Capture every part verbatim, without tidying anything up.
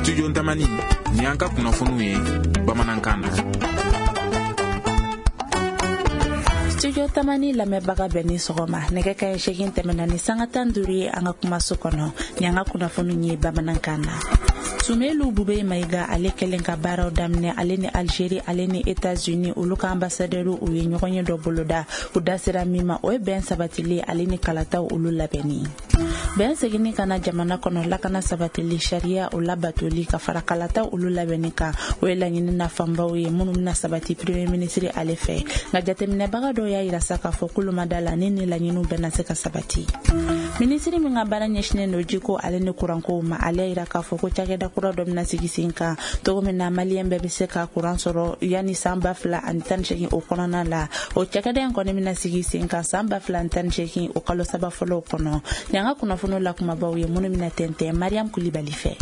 Studio Ntamani ni an ka kunnafoniw ye bamanankan na. Studio Tamani lamɛnbaga bɛɛ ni sɔgɔma nɛgɛ ka segin tɛmɛna ni sanga tan duuru ye an ka kumaso kɔnɔ ni an ka kunnafoniw ye bamanankan na. Sumelu Bube Maïga ale kelen ka baaraw daminɛ ale ni Algérie ale ni États-Unis olu ka ambassadeur u ye ɲɔgɔn ye dɔ boloda u da sera min ma o ye bɛn sabatili ale ni kalataw olu labɛnni. Bɛn seginni kana jamana kɔnɔ lakana sabatili sariya o labatoli ka fara kalataw olu labɛnni kan o ye laɲini nafanbaw ye minnu bɛna sabati premier ministre ale fɛ nka jateminɛbaga dɔw y'a yira sa k'a fɔ k'olu ma da la ni ni laɲiniw bɛna se ka sabati. Ministre min ka baara ɲɛsinnen don jiko ale ni kurankow ma ale yira k'a fɔ ko cakɛda kura dɔ bɛna sigi sen kan cogo min na maliyɛn bɛɛ bɛ se ka kuran sɔrɔ yanni san ba fila ani tan ni seegin o kɔnɔna la o cakɛda in kɔni bɛna sigi sen kan san ba fila ani tan ni seegin o kalo saba fɔlɔw kɔnɔ ni an ka kunnafoniw la kumabaw ye minnu bɛna tɛntɛn Mariam Kulibali fɛ.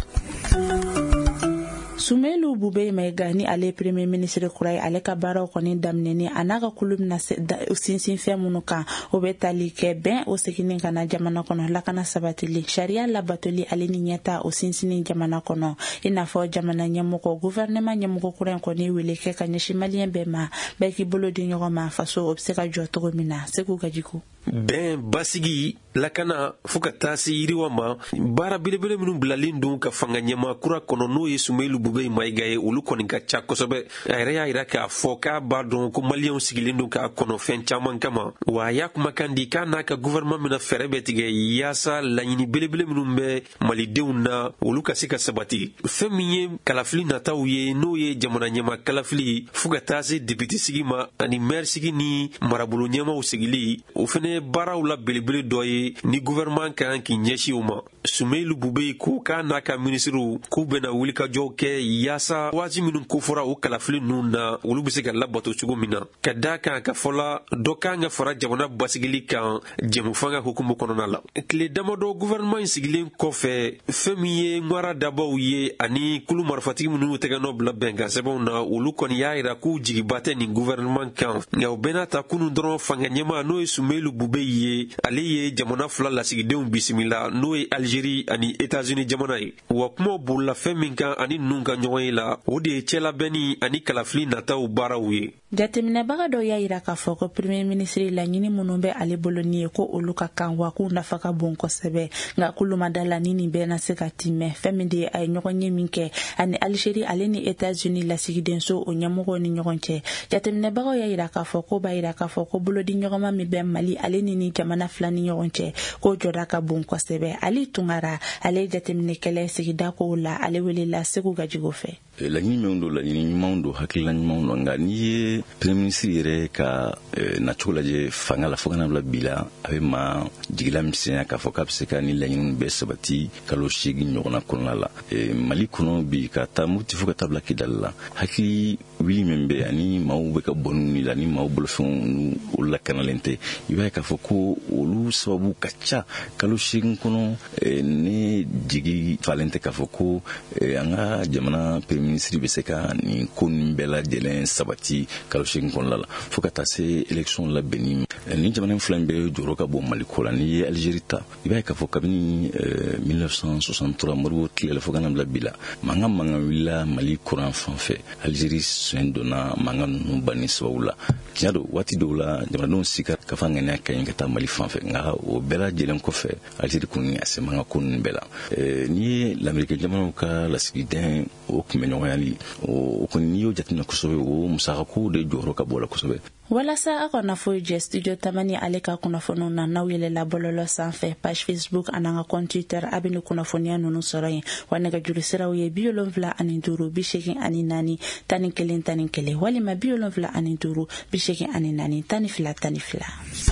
Sumelu Bube Maïga ni ale premier ministre kura ye ale ka baaraw kɔni daminɛni a n'a ka kulu bɛna sinsin fɛn minnu kan o bɛ tali kɛ bɛn o seginni kana jamana kɔnɔ lakana sabatili sariya labatoli ale ni ɲɛta o sinsinni jamana kɔnɔ i n'a fɔ jamana ɲɛmɔgɔ gouvernement ɲɛmɔgɔ kura in kɔni wele kɛ ka ɲɛsin maliyɛn bɛɛ ma bɛɛ k'i bolo di ɲɔgɔn ma faso o bɛ se ka jɔ cogo min na Segu Gajiku. Bɛn basigi lakana fo ka taa se yiriwa ma baara belebele minnu bilalen don ka fanga ɲɛma kura kɔnɔ n'o ye Sumelu Bube Maïga ye olu kɔni ka ca kosɛbɛ a yɛrɛ y'a yira k'a fɔ k'a b'a dɔn ko maliyɛnw sigilen don k'a kɔnɔ fɛn caman kama wa a y'a kumakan di k'a n'a ka gouvernement mina fɛɛrɛ bɛ tigɛ yaasa laɲini belebele minnu bɛ malidenw na olu ka se ka sabati fɛn min ye kalafili nataw ye n'o ye jamana ɲɛma kalafili fo ka taa se député sigi ma ani maire sigi ni marabolo ɲɛmaw sigili o fɛnɛ baaraw la belebele dɔ ye ni gouvernement kan k'i ɲɛsin o ma Sumelu Bube ko k'a n'a ka ministrew k'u bɛna wulikajɔw kɛ yaasa waati minnu kofɔra o kalafili ninnu na olu bɛ se ka labato cogo min na ka daa kan ka fɔla dɔ kan ka fara jamana basigili kan jɛmufanga hukumu kɔnɔna la tile damadɔ gouvernement sigilen kɔfɛ fɛn min ye ŋwara dabaw ye ani kulu marifatigi minnu tɛgɛnɔ bila bɛnkan sɛbɛnw na olu kɔni y'a yira k'u jigiba tɛ nin gouvernement kan nka o bɛɛ n'a ta kunun dɔrɔn fanga ɲɛma n'o ye Sumelu Bube ye ale ye jamana fila lasigidenw bisimila n'o ye Algérie ani États-Unis jamana ye wa kuma bolila fɛn min kan ani ninnu ka ɲɔgɔn ye la o de ye cɛlabɛnni ani kalafili nataw baaraw ye. Jateminɛbaga dɔw y'a yira k'a fɔ ko premier ministre laɲini minnu bɛ ale bolo ni ye ko olu ka kan wa k'u nafa ka bon kosɛbɛ nka k'olu ma da la ni nin bɛɛ na se ka timɛ fɛn min de a ye ɲɔgɔn ye min kɛ ani Algérie ale ni États-Unis lasigidenso o ɲɛmɔgɔw ni ɲɔgɔn cɛ jateminɛbagaw y'a yira k'a fɔ ko b'a yira k'a fɔ ko bolodi ɲɔgɔnma min bɛ Mali ale ni ni jamana fila ni ɲɔgɔn cɛ k'o jɔda ka bon kosɛbɛ Ali Tunkara ale ye jateminɛkɛla sigida kow la ale welela Segu Gajigo fɛ. Laɲini minnu don laɲini ɲumanw don hakilila ɲumanw don nka n'i ye premier ministre yɛrɛ ka nacogo lajɛ fanga la fo kana bila bi la a bɛ ma jigila misɛnya k'a fɔ k'a bɛ se ka ni laɲiniw bɛɛ sabati kalo seegin ɲɔgɔnna kɔnɔna la Mali kɔnɔ bi ka taa Mopti fo ka taa bila Kidali la hakili wuli min bɛ ani maaw bɛ ka bɔ n'u la ni maaw bolofɛnw n'u olu lakanalen tɛ i b'a ye k'a fɔ ko olu sababu ka ca kalo seegin kɔnɔ ne jigi falen tɛ k'a fɔ ko an ka jamana premier ministre bɛ se ka nin ko nin bɛɛ lajɛlen sabati kalo seegin kɔnɔna la fo ka taa se élection labɛnni ni jamana fila in bɛɛ jɔyɔrɔ ka bon Mali ko la n'i ye Algérie ta i b'a ye k'a fɔ kabini mille neuf cent soixante-trois Modibo tilala fo kana bila bi la mankan mankan wulila Mali kuran fan fɛ Algérie sɛn donna mankan ninnu banni sababu la tiɲɛ don waati dɔw la jamanadenw sika ka fa ŋaniya ka ɲi ka taa Mali fan fɛ nka o bɛɛ lajɛlen kɔfɛ Algérie kɔni a se mankan ko ninnu bɛɛ la n'i ye lamɛrikɛn jamanaw ka lasigiden o kunbɛ ɲɔgɔnyali o kɔni n'i y'o jateminɛ kosɛbɛ o musakako de jɔyɔrɔ ka bɔ la kosɛbɛ. Walasa a kana foyi jɛ Studio Tamani ale ka kunnafoniw na n'aw yɛlɛla bɔlɔlɔ sanfɛ page Facebook an'an ka compte Twitter a bɛ ni kunnafoniya ninnu sɔrɔ yen wa nɛgɛjuru siraw ye bi wolonwula ani duuru bi seegin ani naani tan ni kelen tan ni kelen walima bi wolonwula ani duuru bi seegin ani naani tan ni fila tan ni fila.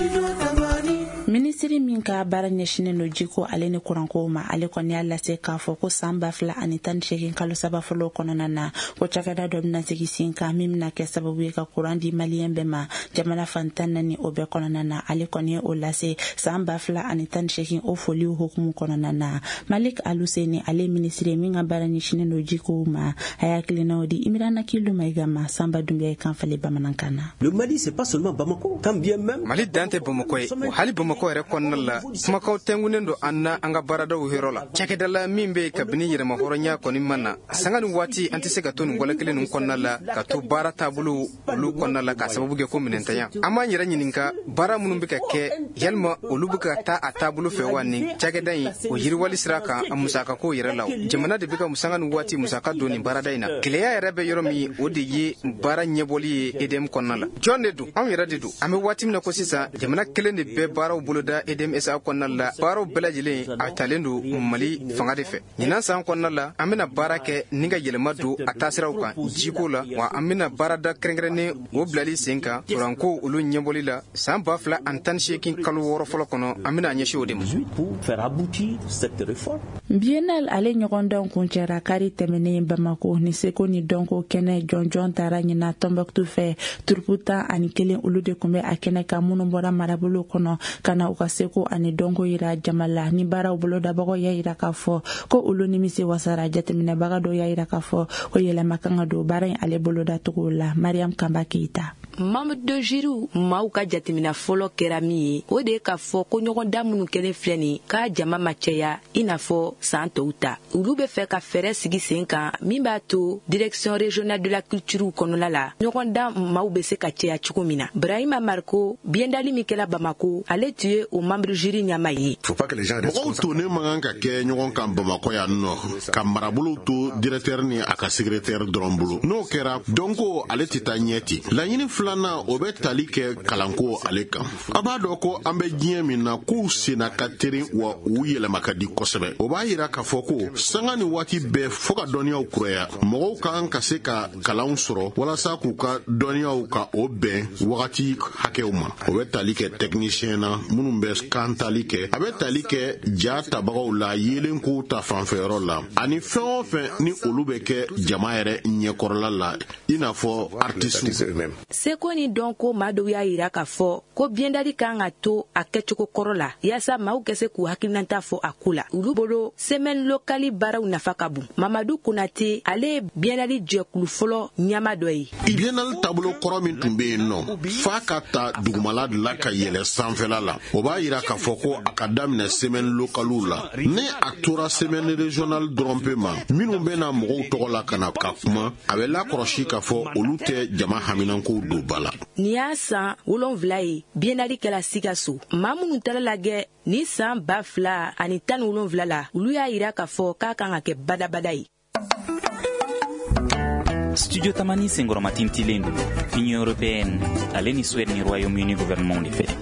Minisiri min ka baara ɲɛsinnen don jiko ale ni kurankow ma ale kɔni y'a lase k'a fɔ ko san ba fila ani tan ni seegin kalo saba fɔlɔ kɔnɔna na ko cakɛda dɔ bɛna sigi sen kan min bɛna kɛ sababu ye ka kuran di maliyɛn bɛɛ ma jamana fantan naani o bɛɛ kɔnɔna na ale kɔni ye o lase san ba fila ani tan ni seegin o foliw hukumu kɔnɔna na Malik Aluseni ale minisiri min ka baara ɲɛsinnen don jikow ma a y'a hakilinaw di Imirana Kilu Maïga ma Samba Dunbiya kan fali bamanankan na. Le Mali c'est pas seulement Bamako quand bien même Mali dan tɛ Bamako ye hali Bamako yɛrɛ konnalla kuma kaw tengunendo anna anga barada uhirola chakedala mimbe kabini yirema horonya koni manna sangani wati antise ka tonu wala kelen konnalla ka to bara tabulu lu konnalla ka sababu ge ko minentaya ama nyira nyininka bara munum be ka ke yalma olubuka ta atabulu fe wani chakedai o yirwali siraka amusaka ko yiralaw jamana de be ka musangani wati musaka doni barada ina kleya yarabe yoromi odi yi bara nyeboli edem konnalla jonde du am yira de du ame wati mina ko sisa jamana kelen de be bara buluda edem esa konnalla baro belajile a talendu mali fangade fe nina san konnalla amina barake ninga yelma do atasiraw kan jikola wa amina barada krengrene wo blali senka franco ulu nyemboli la san bafla antan shekin kalu woro folo kono amina nyeshi odem pour faire aboutir cette réforme. Bienal ale nyogonda kunchera kari temene Bamako ni seko ni donko kene jonjon tara nyina Tombouctou fe turputa ani kelen ulu de kumbe akene kamunu bora marabulu kono kana ukaseko ani dongo ira jamala ni bara ubulo da bago ya ira kafo ko ulu ni misi wasara jatemine baga do ya ira kafo ko yele makanga do bara ale bolo da tukula Mariam Kamba Keita. Mamadou Jirou mauka jatimina folo kerami o de ka fo ko nyogon damunu kele fleni ka jama macheya inafo santo uta ulu be fe ka fere sigi senka mimba to direction régionale de la culture konola la nyogon dam mau be se ka cheya chukumina Brahima Marco biendali mikela Bamako allait tuer au membre jury nyamayi. Faut pas que les gens restent tourner manganga ke nyogon kam Bamako ya no kam marabulu to directeur ni aka secrétaire drombulu no kera donko allait titanyeti la yini lana obe talike kalanko aleka abado ko ambe jiemina ku sina kateri wa uyele makadi kosebe oba yira ka foko sangani wati be foka donia ukroya mo ka an kaseka kalan soro wala sa ku ka donia uka obe wakati hakeuma obe talike technicien na munumbe kan talike abe talike jata bago la yelen ku ta fanfero la ani fon fe ni olubeke jamaere nyekorla la inafo artiste eux-mêmes. Koni donko mado ya ira ka fo ko biendali kanga to akechoko korola yasa mau kese ku hakinanta fo akula ulubolo semaine lokali bara unafakabu Mamadou Konate ale biendali jekulu folo nyama doyi ibienal tablo koromin tumbe no fakata dugumala de la kayele sanfela la oba ira ka fo ko akadamne semaine lokalula ne aktora semaine régionale drompema minu bena mo to la kana kakuma avela kroshi ka fo olute jama haminanko do bala niasa wolon vlai bienali kala sikaso mamunu tala lage ni san bafla ani tan wolon vlala ulu ya ira ka fo ka kan ke bada badai. Studio Tamani Sengoro Matinti Lendu Union Européenne aleni Suède ni Royaume-Uni gouvernement de fait.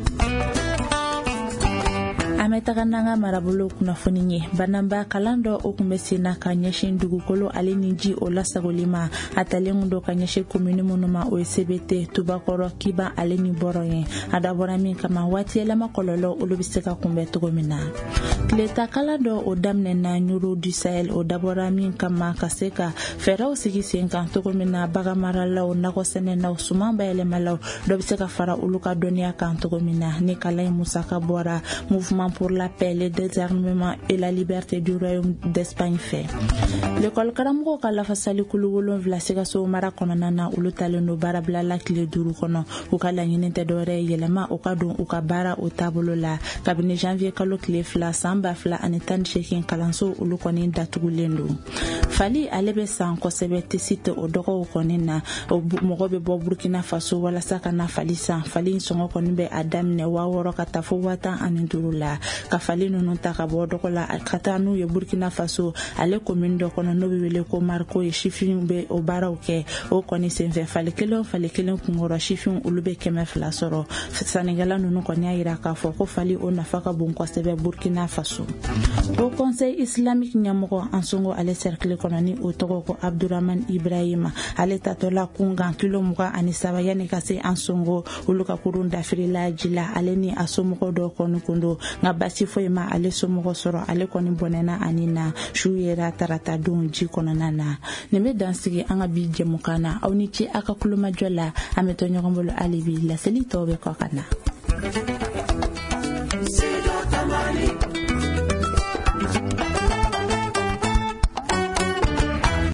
Ametakananga marabulu kunafoni nye banamba kalando okumesi na kanyeshin dugukolo aleniji olasagolima atalengundo kanyeshe komuni monoma O S B T tubakoro kiba aleni boroye adaborami kama wati elama kololo olubiseka kumbe tugomina kleta kalando odamne na nyuru du Sahel odaborami kama kaseka fera osigi senka tugomina bagamara lao nakosene na usumamba ele malo dobiseka fara uluka donia kan tugomina ni kalai musaka bora mouvement pour la paix, le désarmement et la liberté du royaume d'Espagne fait. L'école Karamgo Kalafasali Kuluwolon Vlasika so Mara Konana Ulutale no Barabla la clé duru kono ukala yinite dore yelema ukadon ukabara utabolo la kabine janvier kalo clé fla samba fla anitan shekin kalanso ulukoni datugulendo fali alebe san kosebe tisite odoko ukonina mogobe bo Burkina Faso wala saka na fali san fali songo konibe adam ne waworo katafo wata anindurula kafali nunu takabo dokola katanu ye Burkina Faso ale commune do kono no wele ko marko e shifin be obara oke o koni senve fali kelo fali kelo kungoro shifin ulube keme fla soro Senegala nunu koni ayira ka fo ko fali o nafaka bon ko sebe Burkina Faso au conseil islamique nyamoko ansongo ale cercle konani o togo ko Abdourahmane Ibrahima ale tatola kunga kilo muka anisaba yani kase ansongo uluka kurunda firila jila ale ni asomoko do kono kundo ngabasi foyema ale somoko soro ale koni bonena anina shuyera tarata don ji konana neme dansigi anga bi jemukana awni ci aka kuluma jola ameto nyogombolo alibi la seli tobe ko kana.